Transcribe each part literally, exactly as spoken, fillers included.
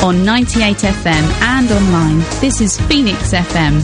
on ninety-eight F M and online. This is Phoenix F M.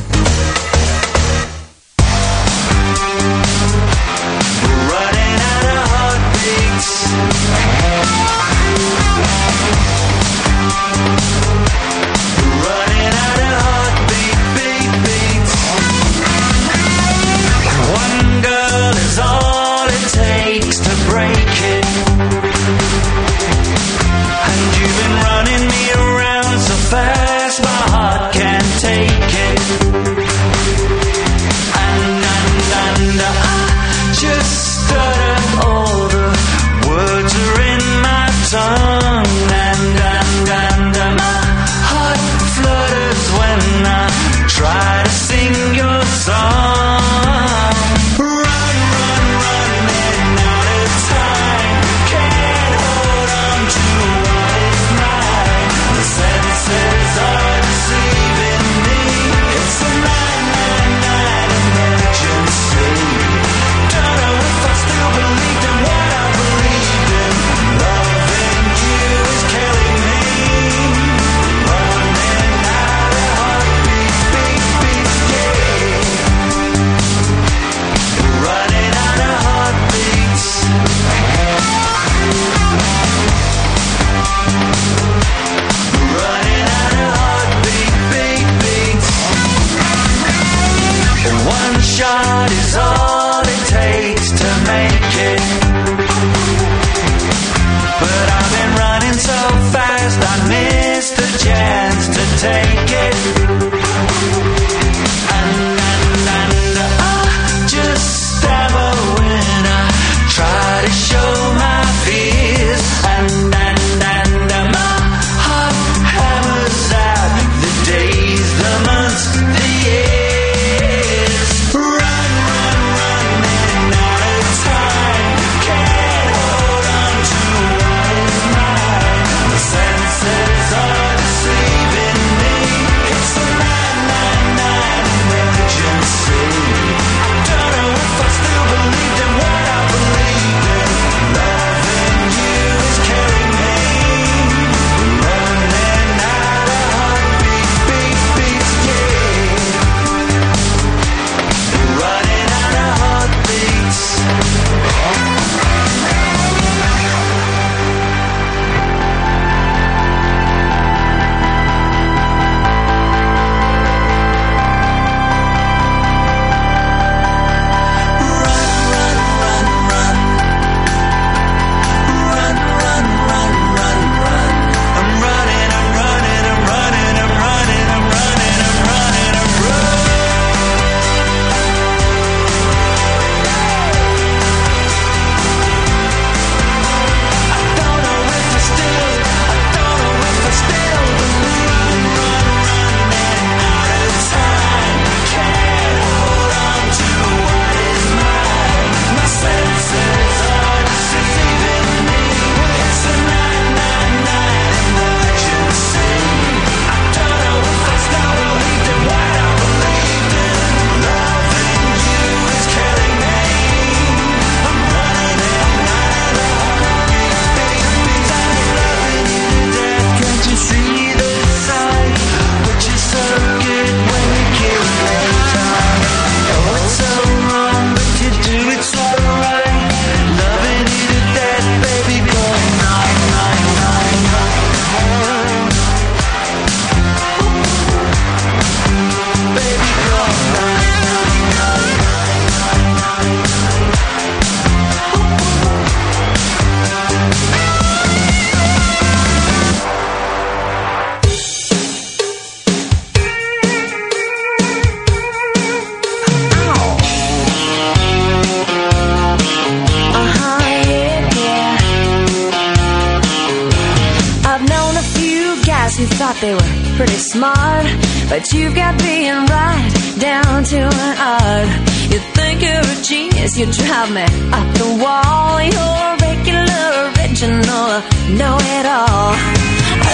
They were pretty smart, but you've got being right down to an art. You think you're a genius, you drive me up the wall. You're regular, original, know-it-all. Oh,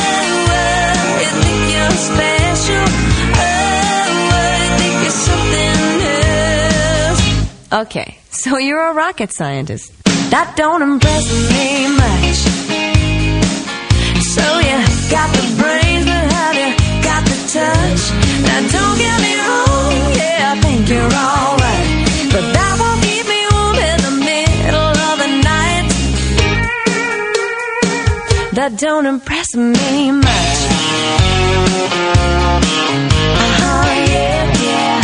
oh, you think you're special. Oh, oh, you think you're something else. Okay, so you're a rocket scientist. That don't impress me much. So you got the brains, but have you got the touch? Now don't get me wrong, yeah, I think you're alright, but that won't keep me warm in the middle of the night. That don't impress me much. Uh-huh, yeah, yeah.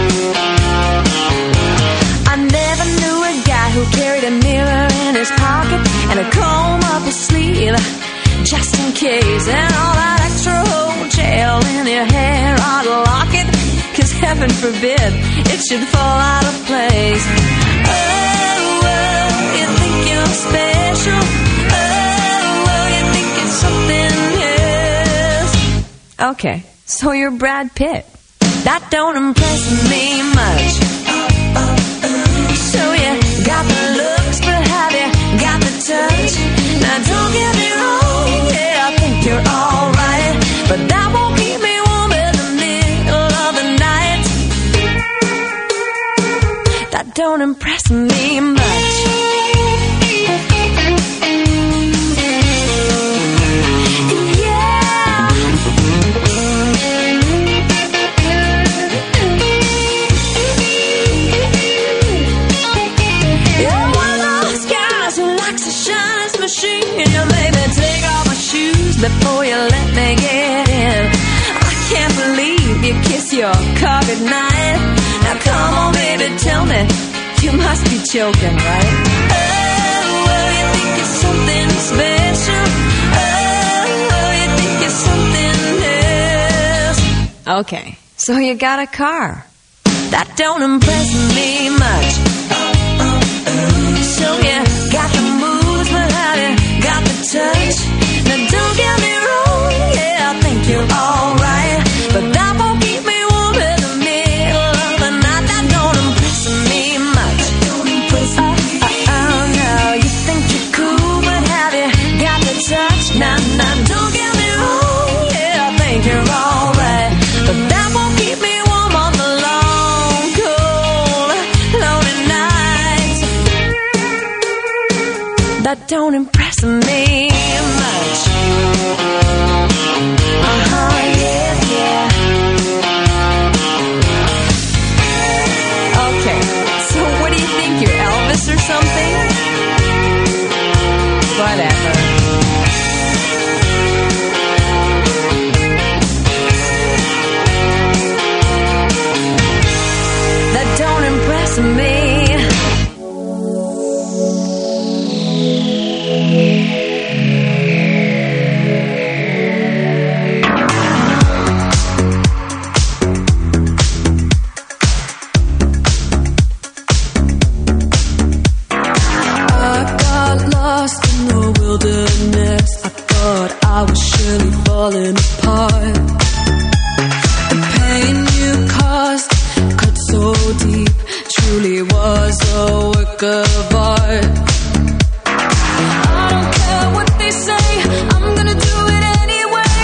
I never knew a guy who carried a mirror in his pocket and a comb up his sleeve, just in case. And all that extra whole gel in your hair, I'd lock it, cause heaven forbid it should fall out of place. Oh, well, you think you're special. Oh, well, you think it's something else. Okay, so you're Brad Pitt. That don't impress me much. So you got the looks, but have you got the touch? Now don't get me wrong, yeah, I think you're alright, but that won't keep me warm in the middle of the night. That don't impress me much. Before you let me get in, I can't believe you kiss your car goodnight. Now come on, baby, tell me, you must be joking, right? Oh, well, you think it's something special. Oh, well, you think it's something else. Okay, so you got a car. That don't impress me much. So you got the moves, but have you got the touch? Now don't get me wrong, yeah, I think you're alright, but that won't keep me warm in the middle of the night. That don't impress me much. Oh, oh, oh, no, you think you're cool, but have you got the touch? Now, now, don't get me wrong, yeah, I think you're alright, but that won't keep me warm on the long, cold, lonely nights. That don't impress me much. Uh-huh, yeah, yeah. Okay, so what do you think, you're Elvis or something? Whatever. That don't impress me. Falling apart. The pain you caused cut so deep, truly was a work of art. I don't care what they say, I'm gonna do it anyway.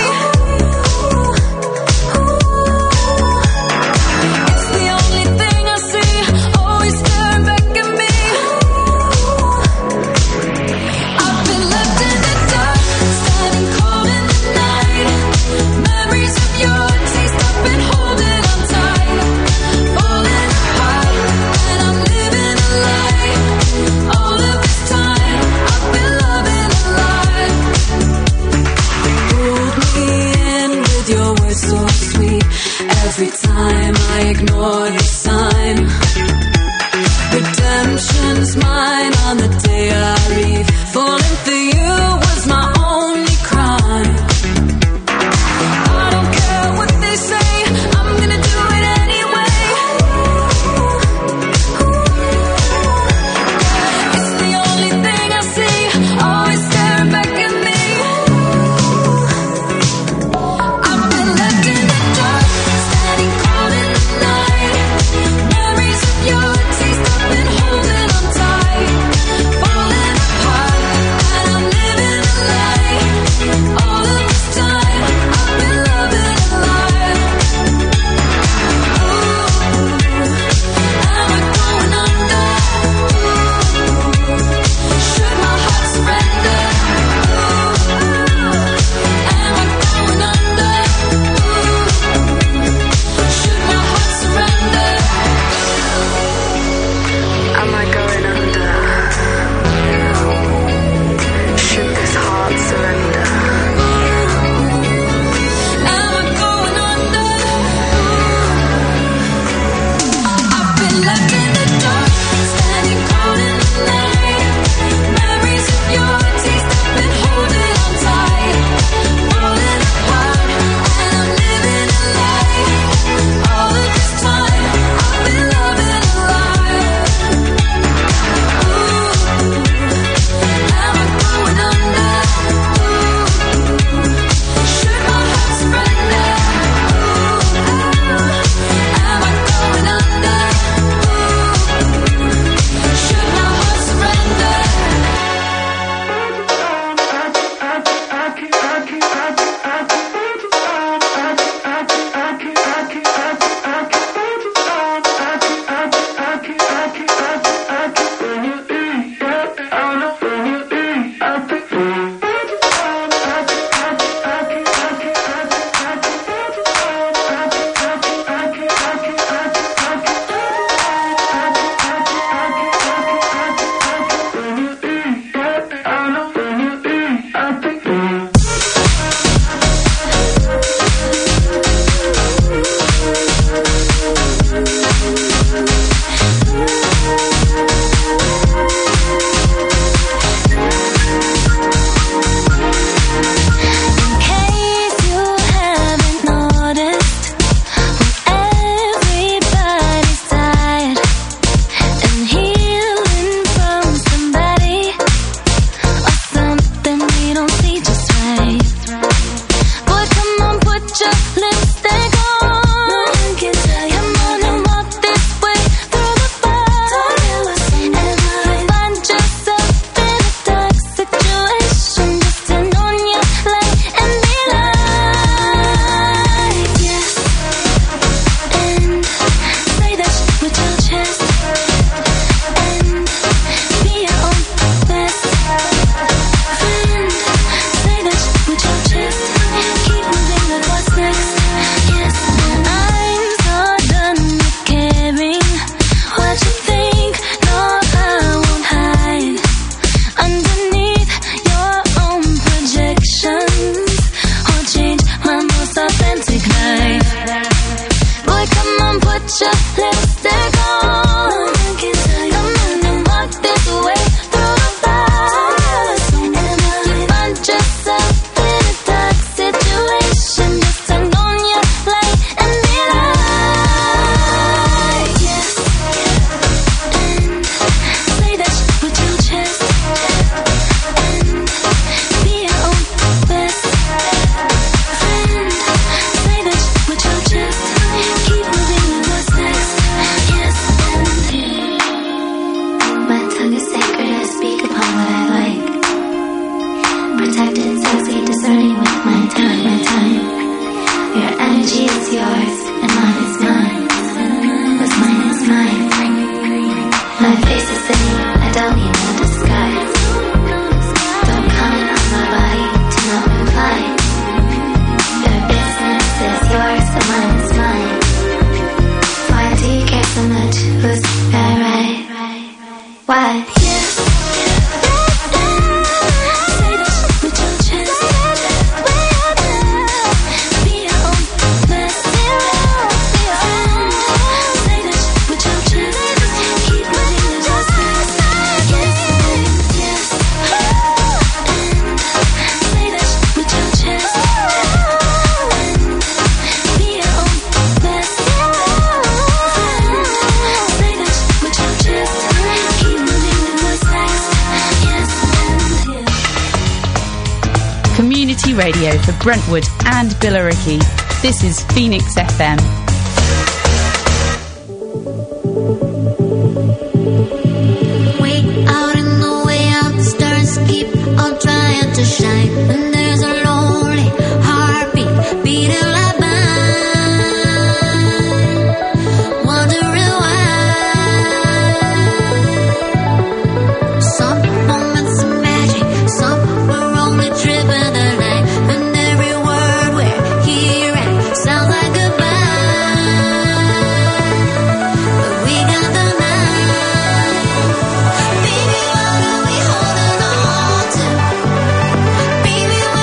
It's the only thing I see, always staring back at me. I've been left in the dark, standing cold in the night. Memories of your taste, I've been holding on tight, falling apart, and I'm living a lie. All of this time, I've been loving a lie. Pulled me in with your words so sweet. Every time I ignore the sign, redemption's mine on the day I leave. Falling for you was my only crime. I don't care what they say, I'm gonna do it anyway. It's the only thing I see, always staring back at me. I've been left in the dark, standing cold in the night. put your lipstick on. No one can tell you. Come on and walk this way through the fire. And find yourself in a dark situation. Just turn on your light and be like, yes. And say that with your chest. And be your own best friend. Say that with your chest. Keep moving like what's next. Yes, I'm so done with caring what you think. No, I won't hide underneath your own projections or change my most authentic life. Boy, come on, put your lipstick on. Come on and walk this way through the fire. And if you find yourself in a dark situation, just turn on your light and be like, yes. And say that with your chest. And be your own best friend. Say that with your chest. Keep moving with what's next. Yes. My tongue is sacred, I speak upon what I like. Protected, sexy, discerning with my time, my time. Your energy is yours, and mine is mine. What's mine is mine. My face is the you, I don't need no disguise. Don't comment on my body to no reply. Your business is yours, and mine is mine. Why do you care so much? Who's right, right? Why? Yes. Say that with your chest. Be your own best friend. Say that with your chest. Keep moving with what's next. Yes, yes. Say that with your chest. Be your own best friend. Say that with your chest. Keep moving with what's next. Yes, yes. Community radio for Brentwood and Billericay. This is Phoenix F M. Way out in the way out, the stars keep on trying to shine. And there's a lonely heartbeat beating like mine. Wondering why. Some moments of magic, some were only driven the night. And every word we're hearing sounds like goodbye. But we got the night. Baby, what are we holding on to? Baby,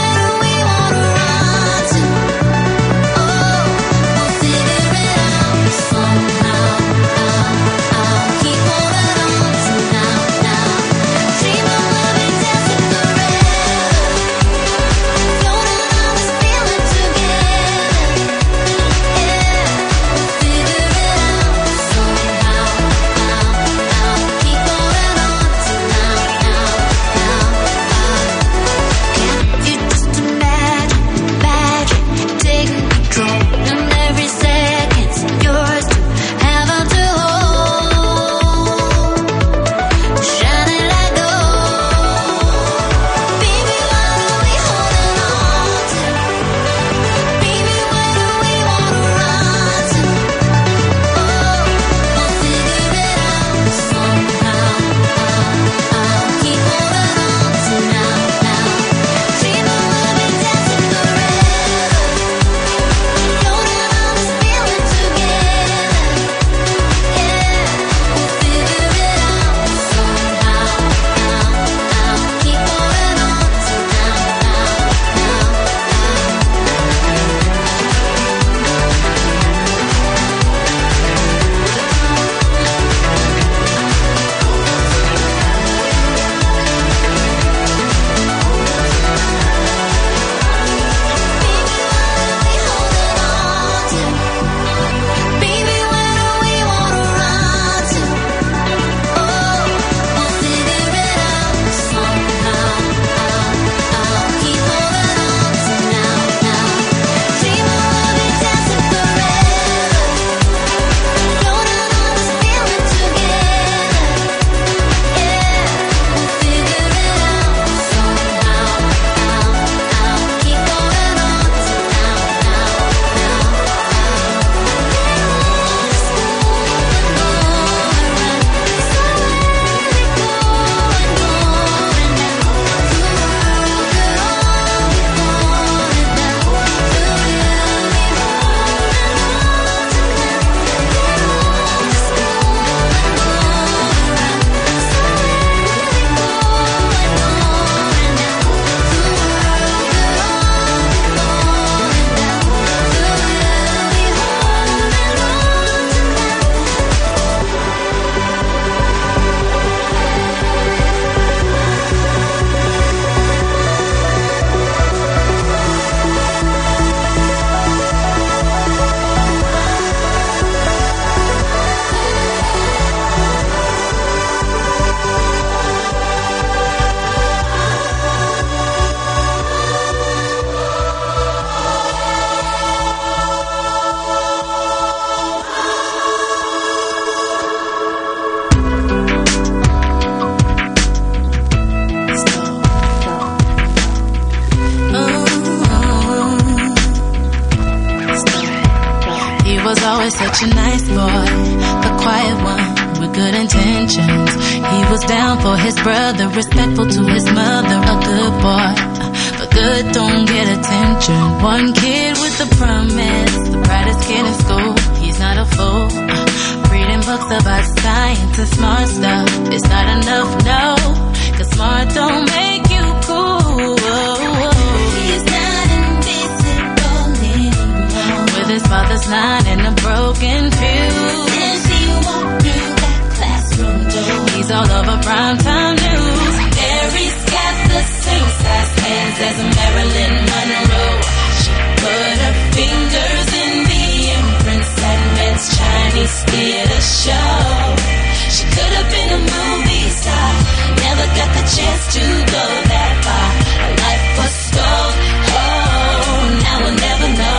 was always such a nice boy, the quiet one with good intentions. He was down for his brother, respectful to his mother, a good boy, but good don't get attention. One kid with the promise, the brightest kid in school. He's not a fool, reading books about science and smart stuff. It's not enough, no, cause smart don't make you cool. He's not invisible anymore. With his father's line and a broken fuse, Since he walked through that classroom door, he's all over primetime news. Mary's got the same size hands as Marilyn Monroe. She put her fingers in the imprints that Met's Chinese theater show. She could have been a movie star, never got the chance to go that far. Her life was stole. Oh, now we'll never know.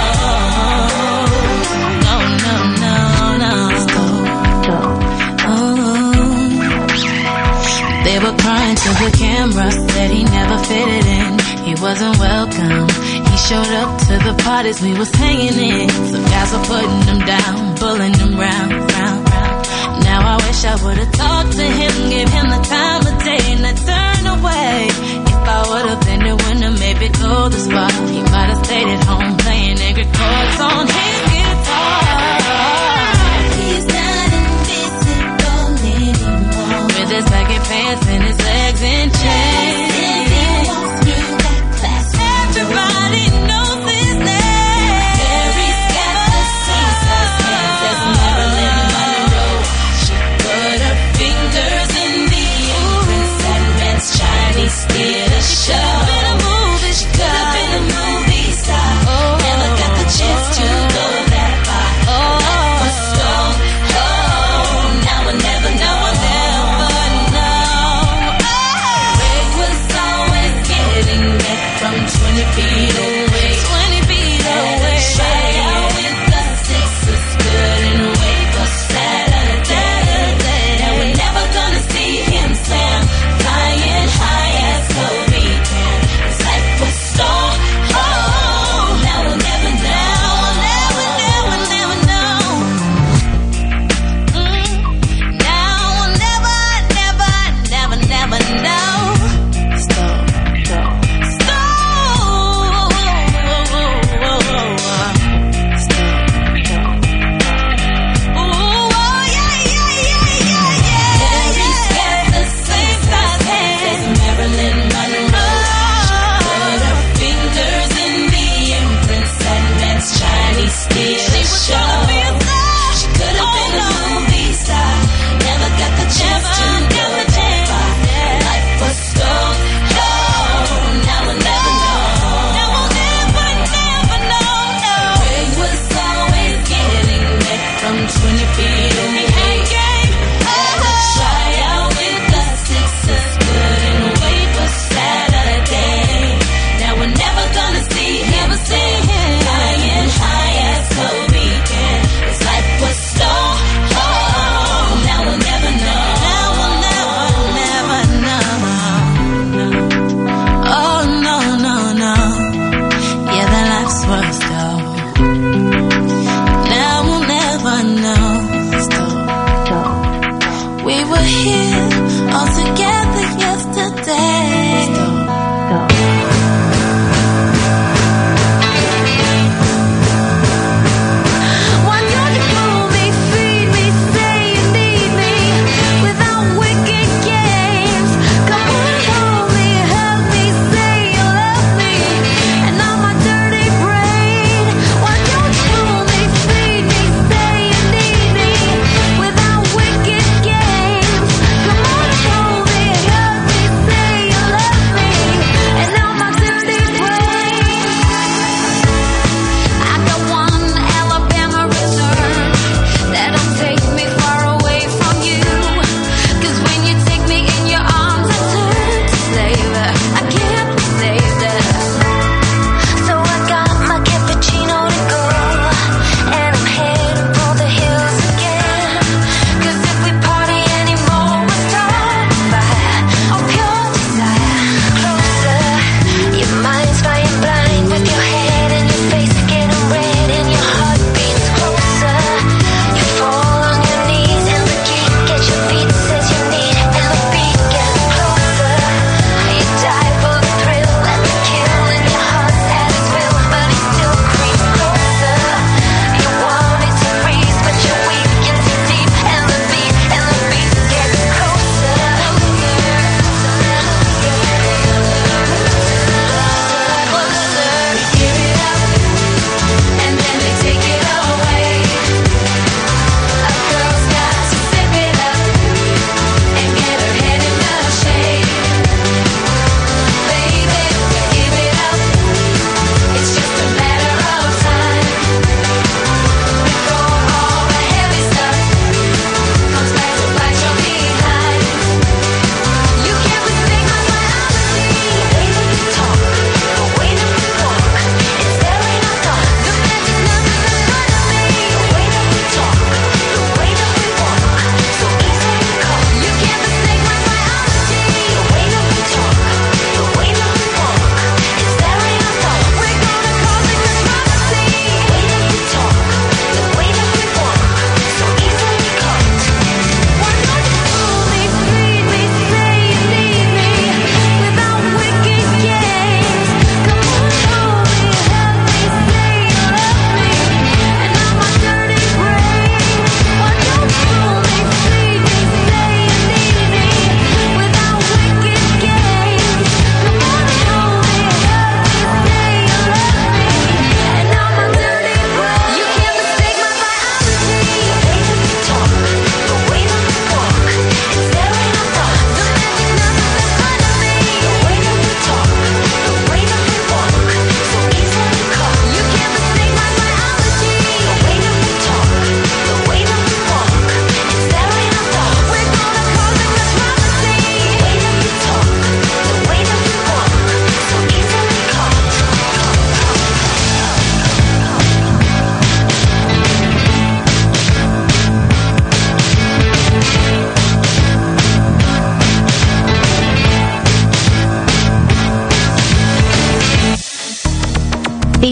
No, no, no, no. Oh. They were crying to the camera, said he never fitted in. He wasn't welcome. He showed up to the parties we was hanging in. Some guys were putting him down, pulling him round, round, round. Now I wish I would've talked to him, give him the time of day, and I turned away. If I would've been the winner, maybe go the spot. He might have stayed at home playing angry chords on his guitar. He's not invisible anymore. With his baggy pants and his legs in chains. Since he walked through that classroom door, Everybody knows his name. Mary's got the same size hands as Marilyn Monroe. She put her fingers in the imprints that Met's Chinese theater show. She could have been a movie star, never got the chance to go that far. Life was stole. Oh, now we'll never know. Greg was always getting back from twenty feet away. twenty feet away. Try out with the sixes, couldn't wait for Saturday. Now we're never gonna see him slam, flying high as Kobe can. His life was stole. Oh, now we'll never know. Never, never, never know. Mm. Now we'll never, never, never, never know. Stop, stop, stop. Stop. Ooh, oh yeah, yeah, yeah, yeah, yeah. Mary's got the same size hands as Marilyn Monroe. She put her fingers in the imprints that Met's Chinese theater show. She could have been a movie star, never got the chance to go that far. Life was stole. Oh, now we'll never know. Now we'll never, never know, no. Greg was always getting back from twenty feet away. Had a tryout with the Sixers, couldn't wait for Saturday. Now we're never gonna see him sing, flying high as Kobe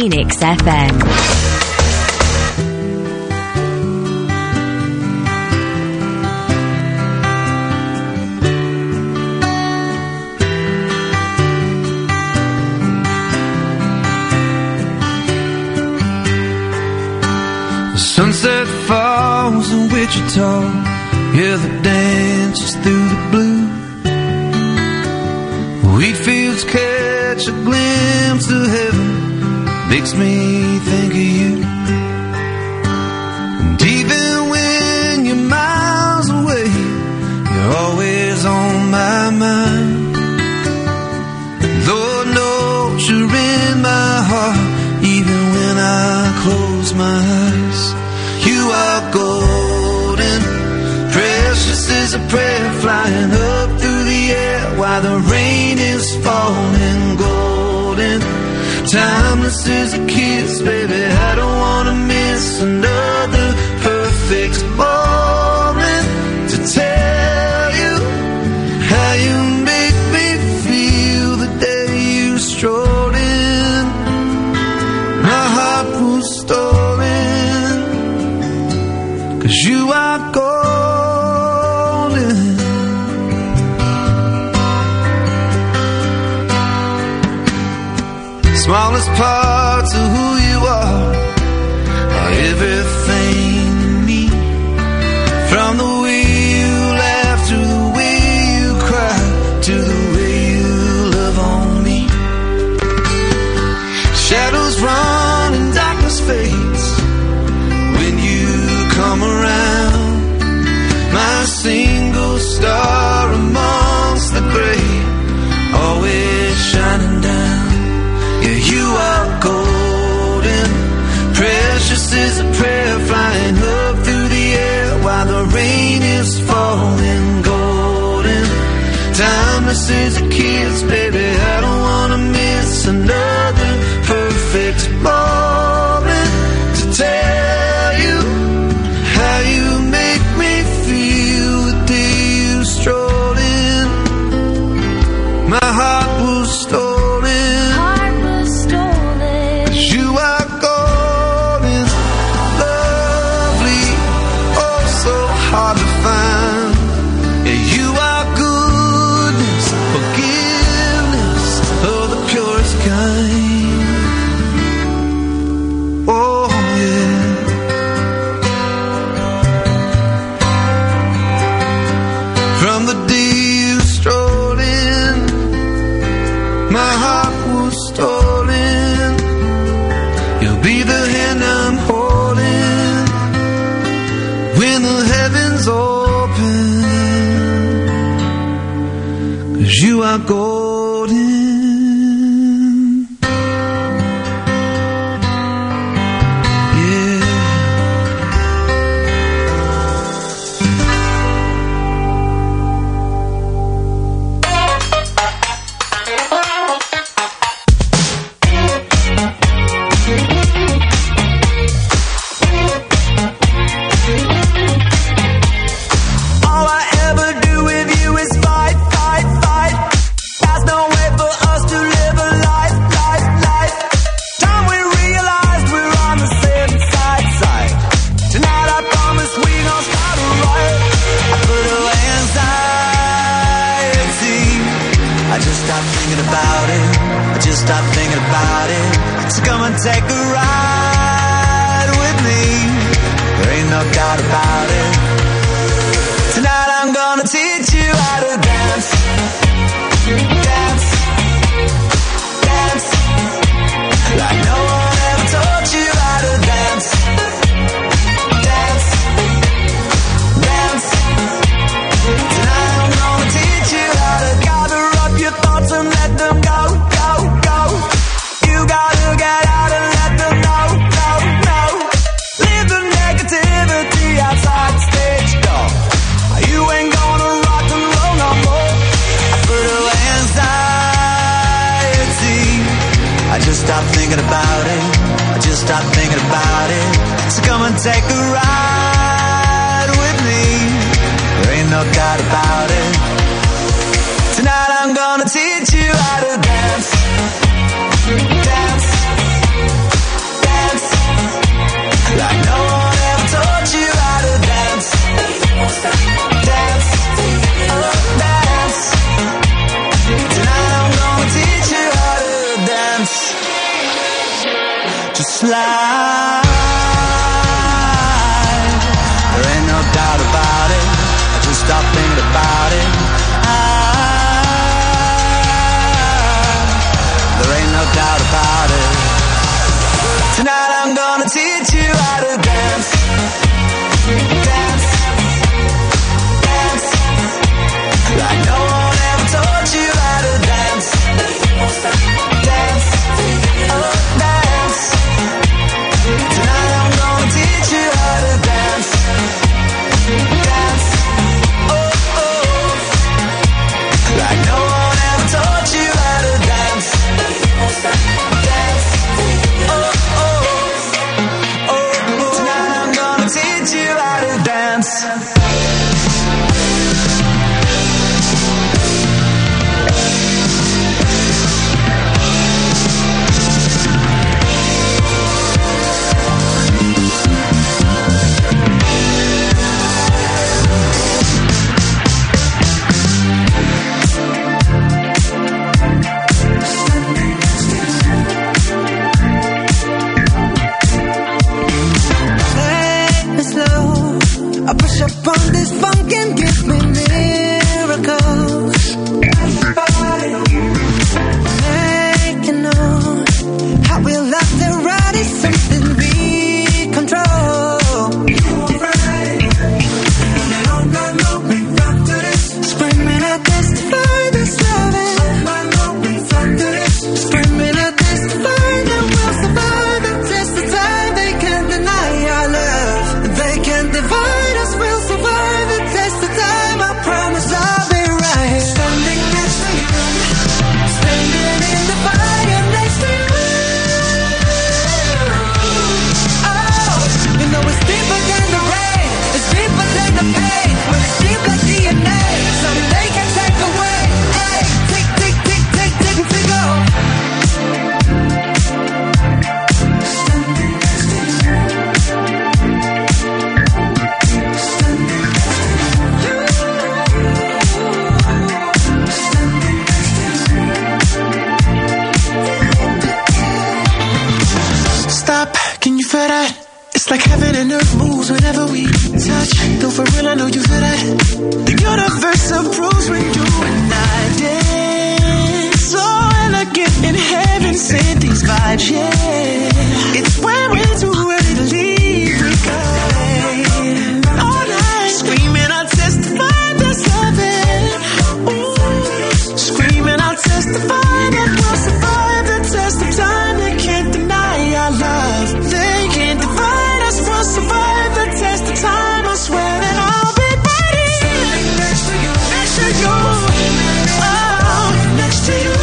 Phoenix F M. Sunset falls in Wichita, yeah, the dance is through the blue. Wheat fields catch a glimpse of heaven, makes me think of you. And even when you're miles away, you're always on my mind. Lord knows you're in my heart, even when I close my eyes. You are golden, precious as a prayer, flying up through the air while the rain is falling. Golden, timeless as a kiss, baby, I don't want to miss another perfect moment to tell you how you make me feel the day you strolled in. My heart was stolen. 'Cause you are golden. Smallest parts of who you are are everything to me. From the way you laugh to the way you cry to the way you love on me. Shadows run and darkness fades when you come around. My single star amongst the gray, always shining down. Yeah, you are golden, precious as a prayer, flying up through the air while the rain is falling. Golden, timeless as a kiss, baby, I don't want to miss another perfect moment to tell you how you make me feel the day you strolled in. My heart was stolen. Heart was stolen. 'Cause you are golden, lovely, oh so hard to find. Yeah, you are goodness, forgiveness of the purest kind. Oh yeah. From the day you strolled in, my heart was stolen. You'll be the hand I'm holding when the heavens open. 'Cause you are golden. All I ever do with you is fight, fight, fight. There's no way for us to live a life, life, life. Time we realized we're on the same side, side. Tonight I promise we gon' start a riot. I put away anxiety. I just stopped thinking about it. I just stopped thinking about it. So come and take a ride with me. There ain't no doubt about it. Tonight I'm gonna teach you how to dance. Dance. Dance. Like no one ever taught you how to dance. Dance. Dance. Tonight I'm gonna teach you how to gather up your thoughts and let them go, go, go. You gotta get out and let them know, know, know. Leave the negativity outside the stage door. You ain't gonna rock and roll no more. I put away anxiety. I just stopped thinking about it. I just stopped thinking about it. So come and take a ride with me. There ain't no doubt about it. Tonight I'm gonna teach you how to dance. Dance. teach you how to dance. Dance. Dance. Like no one ever taught you how to dance. Dance. Oh, dance. Tonight I'm gonna teach you how to dance. Dance. Oh, oh. Like no one ever taught you how to dance. Dance. Oh, oh. Oh, oh. Tonight I'm gonna teach you how to dance. Up on this funk and give me miracles. Make you know how we love the ride is something we control. Screaming I testify this loving. Screaming I testify that we'll survive and test the time. They can't deny our love. They can't divide us. We'll survive and test the time. I promise I'll be right. Standing next to you, standing in the fire next to you. Oh, you know it's deeper than the rain, it's deeper than the pain, but it's deep like D N A. Something they can take away. Hey, tick, tick, tick, tick, tick, tick, go. Standing next to you. Stop, can you feel that? It's like heaven and earth moves whenever we touch. Though for real, I know you feel that. The universe approves when you and I dance. So elegant in heaven, send these vibes, yeah. It's when we're too ready to leave, we go all night. Screaming, I'll testify that's heaven. Ooh. Screaming, I'll testify that we'll survive the test of time. They can't deny our love. They can't divide us. We'll survive the test of time. I swear that I'll be ready. Standing next to you, next to you. Oh, next to you.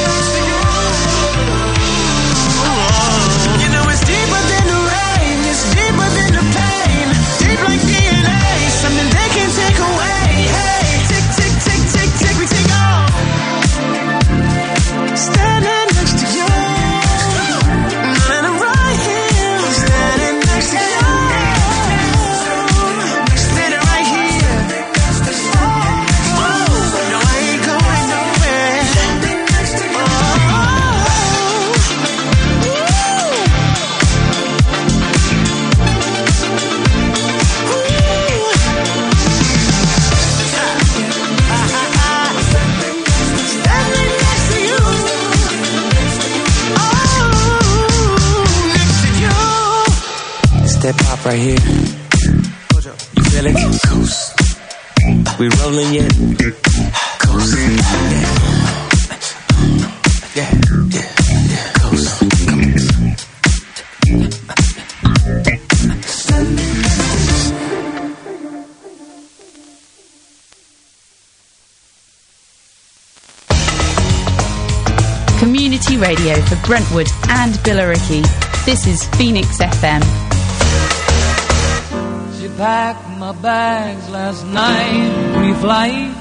You know it's deeper than the rain. It's deeper than the pain. Deep like D N A. Something they can't take away. Hey, tick, tick, tick, tick, tick, we take off. Standing next to you. And I'm right here. Standing next to you. Standing right here. Oh, no, I ain't going nowhere. Standing next to you. Oh, next to you. It's that pop right here. You feel it? Coast. We rolling yet? Coast. Yeah. Yeah, yeah, yeah. Coast. Community radio for Brentwood and Billericay. This is Phoenix F M. She packed my bags last night, pre-flight.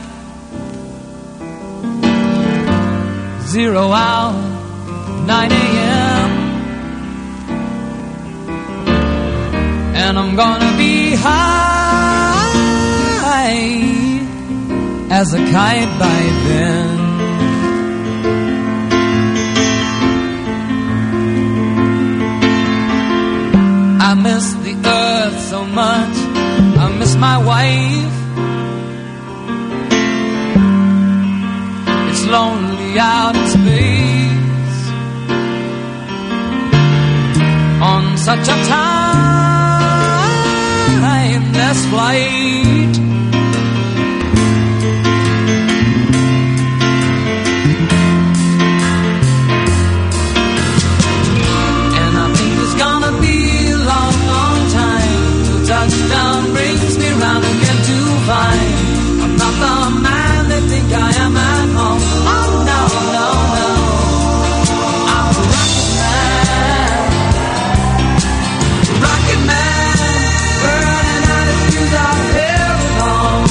Zero hour, nine a.m. And I'm gonna be high as a kite by then. I miss the earth so much, I miss my wife. It's lonely out in space. On such a timeless flight. And I think it's gonna be a long, long time till touchdown brings me round again to find I'm not the man they think I am at home. Oh no, no, no, I'm a rocket man, rocket man, burning out his fuse out here alone.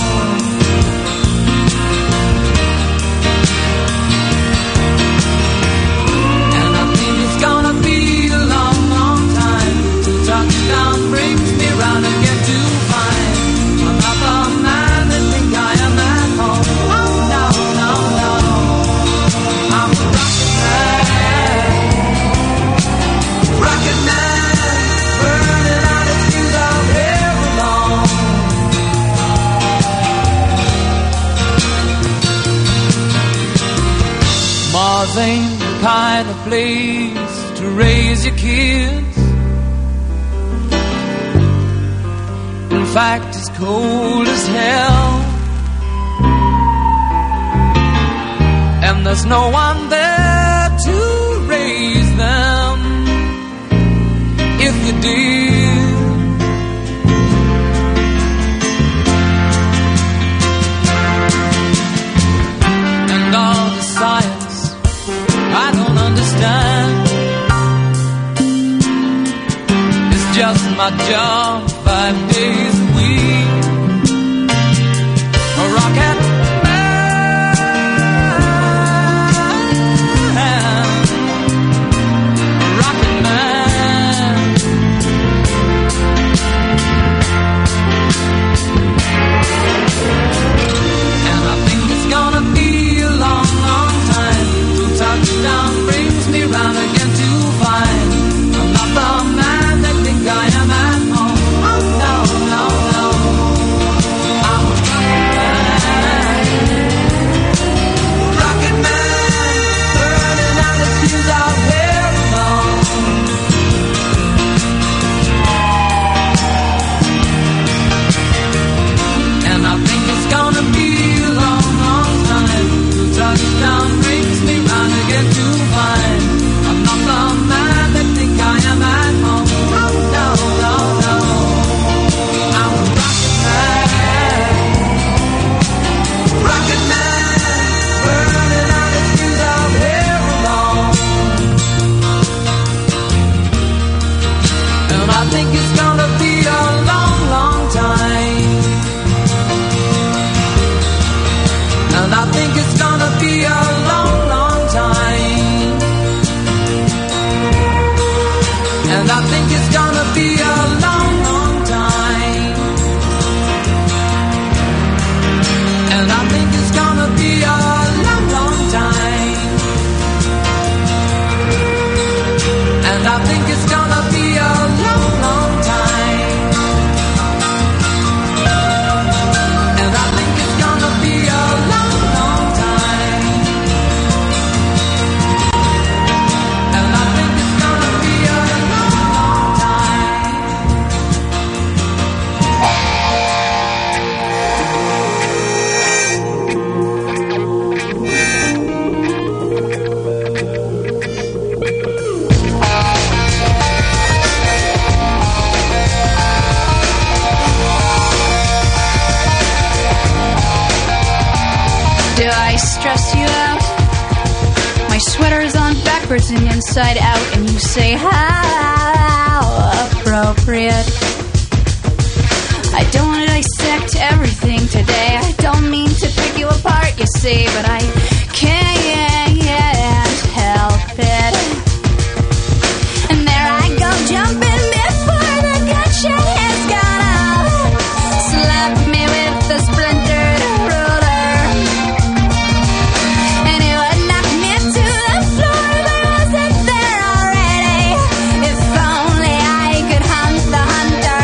And I think it's gonna be a long, long time till touchdown brings me round again to find I'm not the man they think I am at home. Oh no, no, no, I'm a rocket man, rocket man, burning out his fuse out here alone. Mars ain't the kind of place to raise your kids. In fact, it's cold as hell, and there's no one there to raise them if you did. And all the science I don't understand, it's just my job five days a week. A rocket man, a rocket man. And I think it's gonna be a long, long time till touchdown brings me round again to find I'm not the man they think I am at home. Oh no, no, no, I'm a rocket man, rocket man, burning out his fuse out here alone. And I think it's gonna be a long, long time till touchdown brings me round again to find I'm not the man they think I am at home. Oh no, no, no, I'm a rocket man, rocket man, burning out his fuse out here alone. And I think it's gonna be a long, long time. And I think it's gonna be a long, long time. And I think it's gonna be a long, long time. And I think it's gonna be a long, long time. And I think it's gonna be a long, long time. And I think it's gonna be a long, long time. And I think it's gonna be a long, long time. Do I stress you out? My sweater is on backwards and inside out, and you say, how appropriate. I don't want to dissect everything today. I don't mean to pick you apart, you see, but I can't help it. And there I go, jumping before the gunshot has gone out. Slap me with the splintered ruler, and it would knock me to the floor, but I wasn't there already. If only I could hunt the hunter.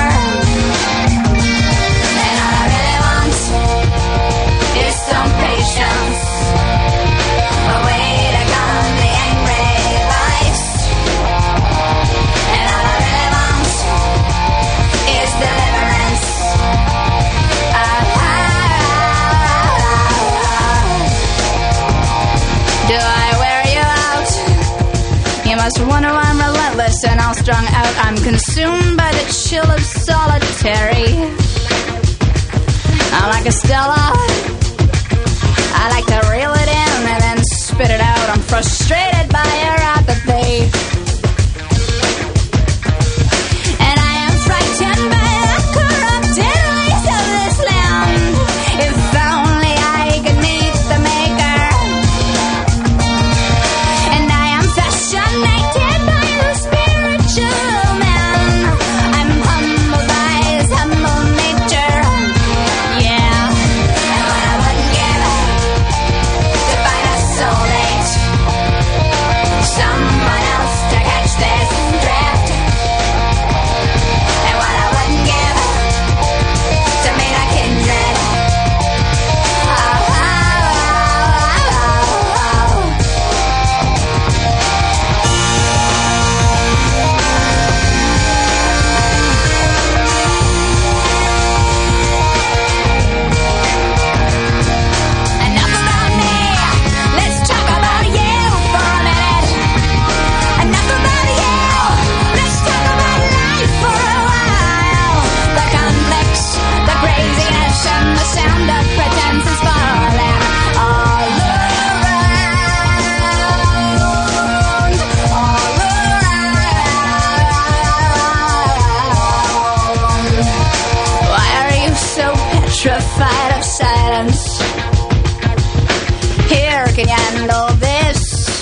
And all I really want is some patience. strung out. I'm consumed by the chill of solitary. I'm like a Stella. I like to reel it in and then spit it out. I'm frustrated by your apathy. And I am frightened by the corrupted ways of this land. If only I could meet the maker. And I am fascinated by the spiritual man. I'm humbled by his humble nature. Yeah. And what I wouldn't give to find a soulmate, someone else to catch this drift. And what I wouldn't give to meet a kindred. Oh, oh, oh, oh, oh. Enough about me. Let's talk about you for a minute. Enough about you. Let's talk about life for a while. The conflicts, the craziness, and the sound of pretense is falling all around. All around. Why are you so petrified of silence? Here, can you handle this?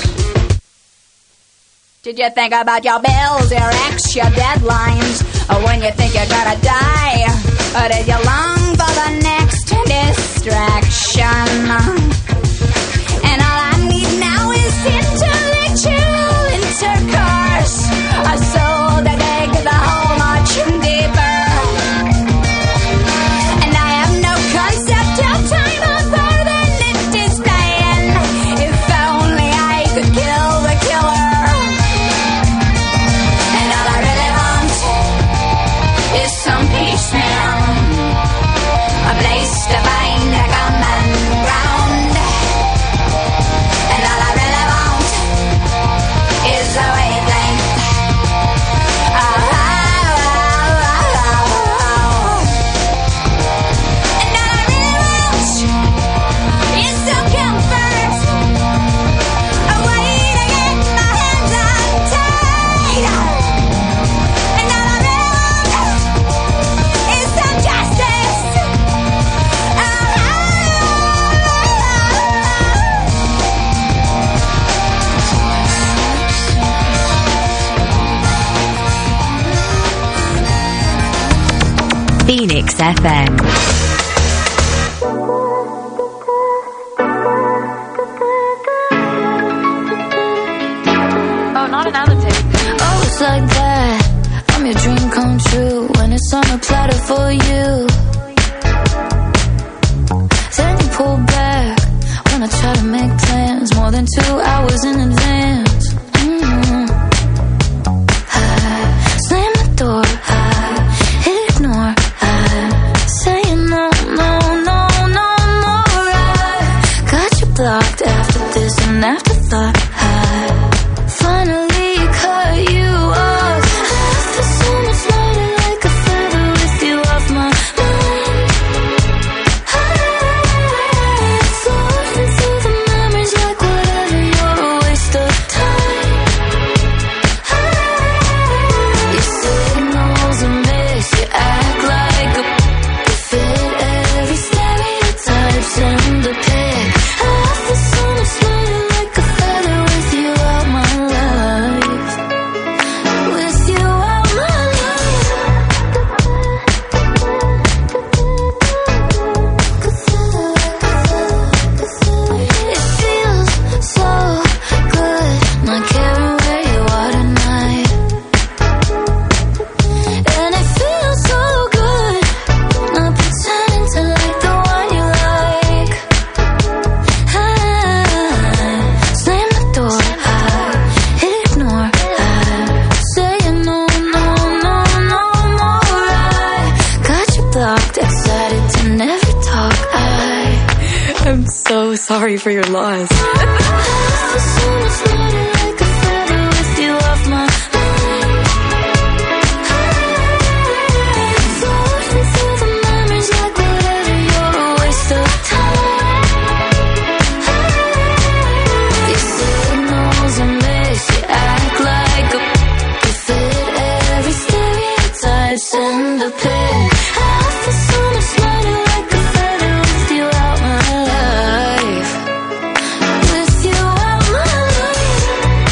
Did you think about your bills, your ex, your deadlines? Or when you think you're gonna die? Or did you long for the next distraction? And all I need now is intellectual intercourse. A soul to dig the hole much deeper. And I have no concept of time other than it is dying. If only I could kill the killer. And all I really want is some peace now. A place to find a common ground. And all I really want is a wavelength. Oh, oh, oh, oh, oh. And all I really want is some comfort. A way to get my hands untied. And all I really want is some justice. Oh, oh, Phoenix F M. Oh, not another take. Oh, it's like that. I'm your dream come true when it's on a platter for you. Then you pull back when I try to make plans more than two hours in advance. Mm. I slam the door. I ignore. I say no, no, no, no more. I got you blocked after this and afterthought. I finally cut you off. I feel so much lighter like a feather with you off my mind. I'm floating through the memories like whatever, you're a waste of time. You signals a miss, you act like a fit every stereotype, send a pic. I feel so much lighter like a feather with you all my life. With you all my life. It feels so good not caring where you are tonight. And it feels so good not pretending to like the one you like. I slam the door. I ignore. I say no, no, no, no more. I got you blocked, excited to never talk. I I'm so sorry for your loss. I feel so much lighter like a feather with you off my mind. the pain. I feel so much lighter like a feather with you out my life. With you out my life.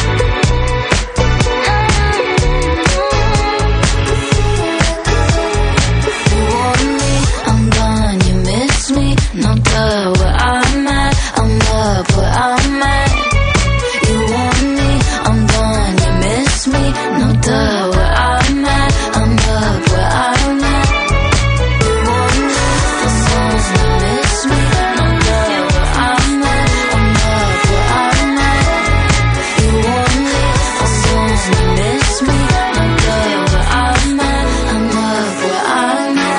You want me, I'm gone, you miss me. No duh, where I'm at, I'm up where I'm at. You want me, I'm gone, you miss me. No duh, where I'm at, I'm up where I'm at. You want me, the songs you miss me. No duh, where I'm at, I'm up where I'm at. You want me, the songs you miss me. No duh, where I'm at, I'm up where I'm at.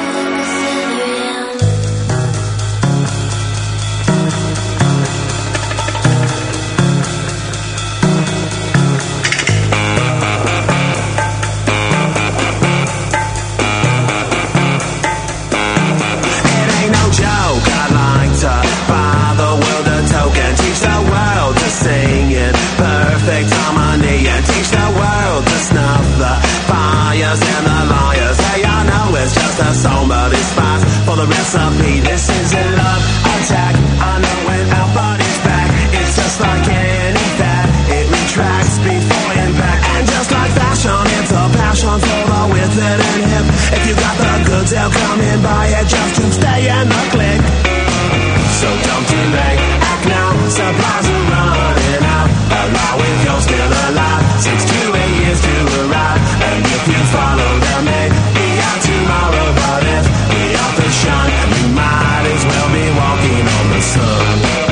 It ain't no joke, I'd like to buy the world a token. Teach the world to sing in perfect harmony. And teach the world to snuff the fires and the liars. Hey, I know it's just a song, but it's fast for the recipe. This is a love attack. I know when our body's back, it's just like any fat. It retracts before impact. And just like fashion, it's a passion for the withered and hip. If you got the goods, they'll come in, buy it just to stay in the click. So don't delay, act now, supplies are running out. Allow if you're still alive, six to eight years to arrive. And if you follow them, may be out tomorrow. But if we are the shun, you might as well be walking on the sun.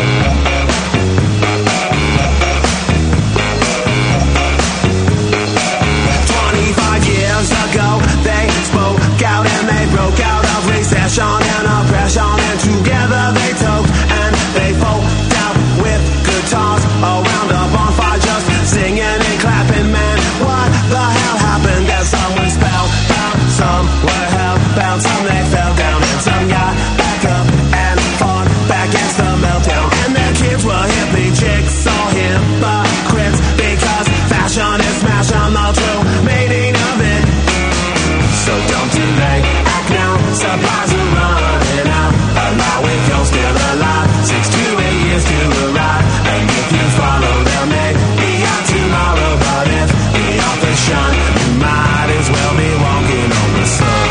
Twenty-five years ago, they spoke out and they broke out of recession and oppression. And together they took and they folk out with guitars around a bonfire, just singing and clapping. Man, what the hell happened? That someone spellbound, some were hellbound, some they fell down, and some got back up and fought back against the meltdown. And their kids were hippie chicks or hypocrites, because fashion is smashing the true meaning of it. So don't delay, act now, supplies are running out. Allow if you're still alive, six to eight years to arrive. And if you follow them, may be out tomorrow. But if we are the shun, you might as well be walking on the sun.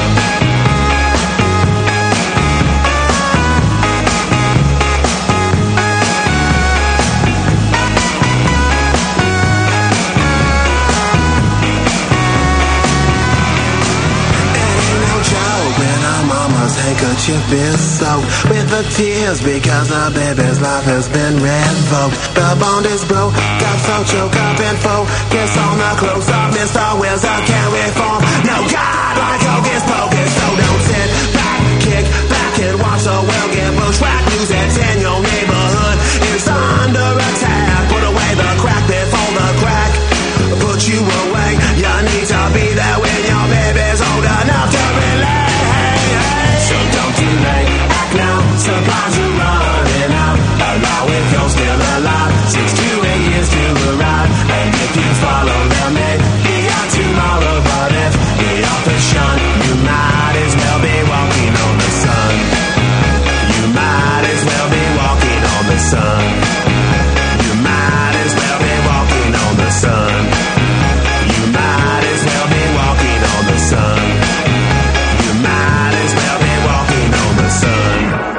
Handkerchief is soaked with the tears because the baby's life has been revoked. The bond is broke, got so choked up and focus on the close up. Mister Wills, I can't reform. No God like hocus pocus. So don't sit back, kick back and watch the world get bushwhacked. News that's in your neighborhood is under attack. Put away the crack before the crack put you away. You need to be there when your baby's old enough to relate. So don't delay, act now, supplies are running out. Allow if you're still alive, six to eight years to arrive. And if you follow them, may be out tomorrow. But if we are the shun, you might as well be walking on the sun. You might as well be walking on the sun. You might as well be walking on the sun. You might as well be walking on the sun. You might as well be walking on the sun.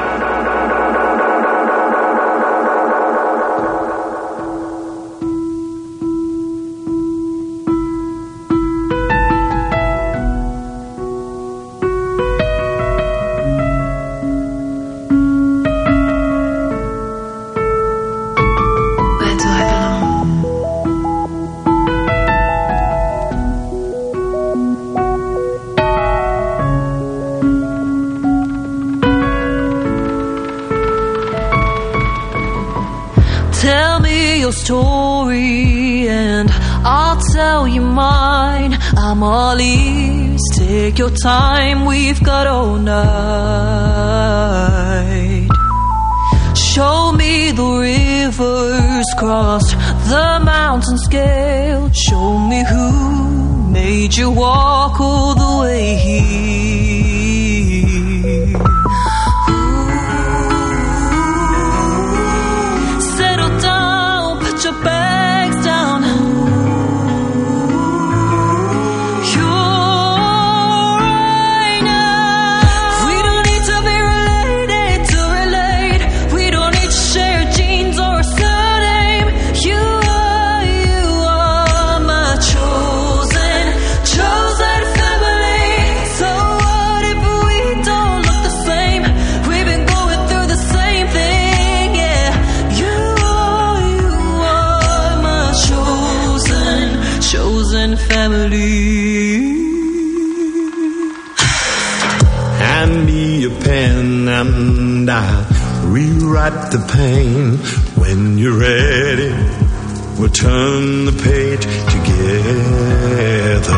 Where do I belong? Tell me your story and I'll tell you mine. I'm all ears. Take your time, we've got all night. Show me the rivers crossed, the mountains scaled. Show me who made you walk all the way here. hand me a pen and I'll rewrite the pain. When you're ready, we'll turn the page together.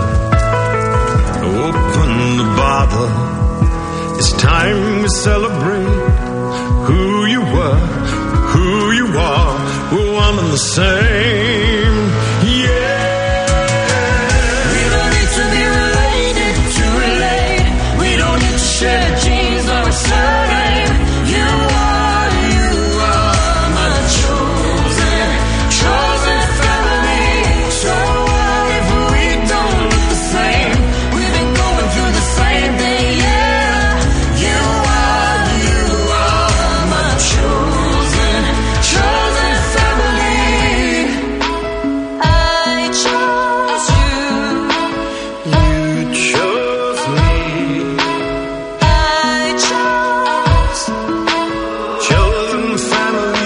Open the bottle, it's time we celebrate who you were, who you are, we're one and the same, yeah. We don't need to be related to relate, we don't need to share genes or a surname. You are, you are my chosen, chosen family. So what if we don't look the same? We've been going through the same thing, yeah. You are, you are my chosen, chosen family. I chose you. You chose me. I chose chosen family.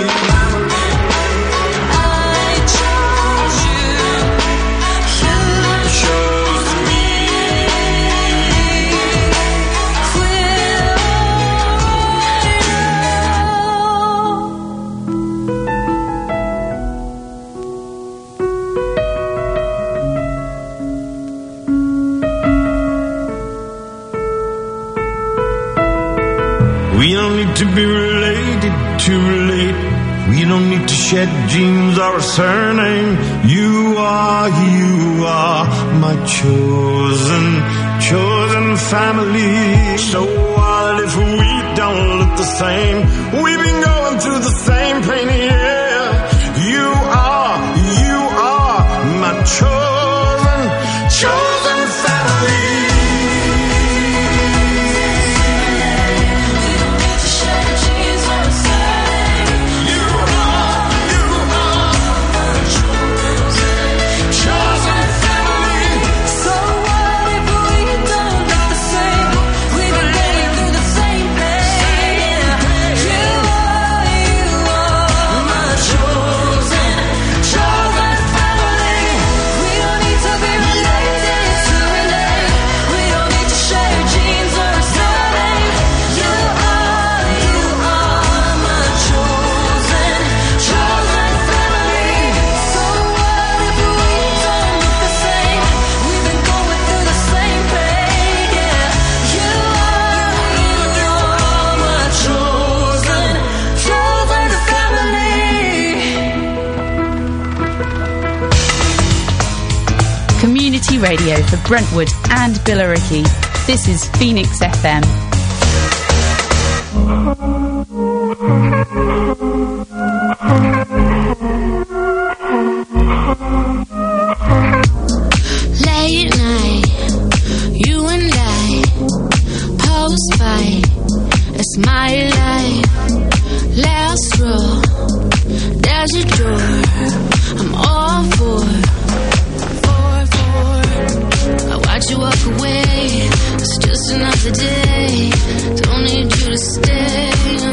I chose you. You chose me. We don't need to be related to relate. We don't need to shed genes or a surname. You are, you are my chosen, chosen family. So what if we don't look the same? We've been going through the same pain, yeah. You are, you are my chosen, chosen family. Community radio for Brentwood and Billericay. This is Phoenix F M. Late night, you and I, post fight, it's my life. Last row, there's a door, I'm all for. I watch you walk away, it's just another day. Don't need you to stay. No.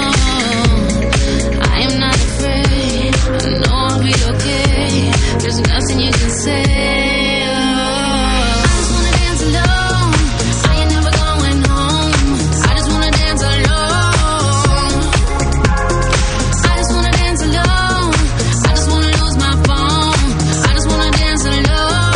I am not afraid, I know I'll be okay. There's nothing you can say. I just wanna dance alone, I ain't never going home. I just wanna dance alone. I just wanna dance alone, I just wanna lose my phone. I just wanna dance alone.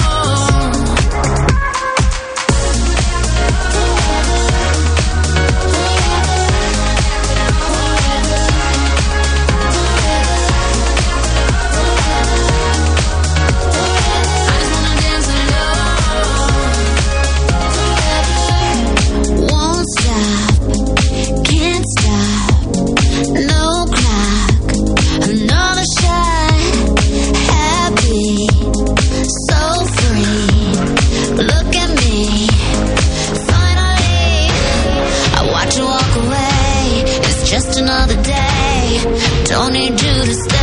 Won't stop, can't stop, no clock, another shot, happy, so free, look at me, finally, I watch you walk away, it's just another day, don't need you to stay.